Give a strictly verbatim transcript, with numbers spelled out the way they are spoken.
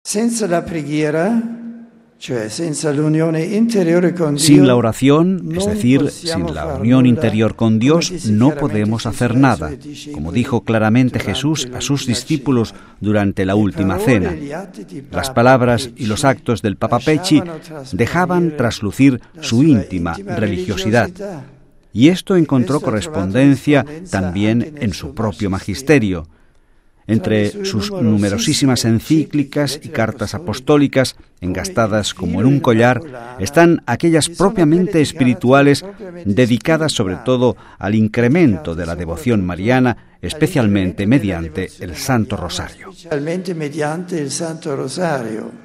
Senza la preghiera, cioè senza l'unione interiore con Dio, sin la oración, es decir, sin la unión interior con Dios, no podemos hacer nada, como dijo claramente Jesús a sus discípulos durante la última cena. Las palabras y los actos del Papa Pecci dejaban traslucir su íntima religiosidad. Y esto encontró correspondencia también en su propio magisterio. Entre sus numerosísimas encíclicas y cartas apostólicas, engastadas como en un collar, están aquellas propiamente espirituales dedicadas sobre todo al incremento de la devoción mariana, especialmente mediante el Santo Rosario.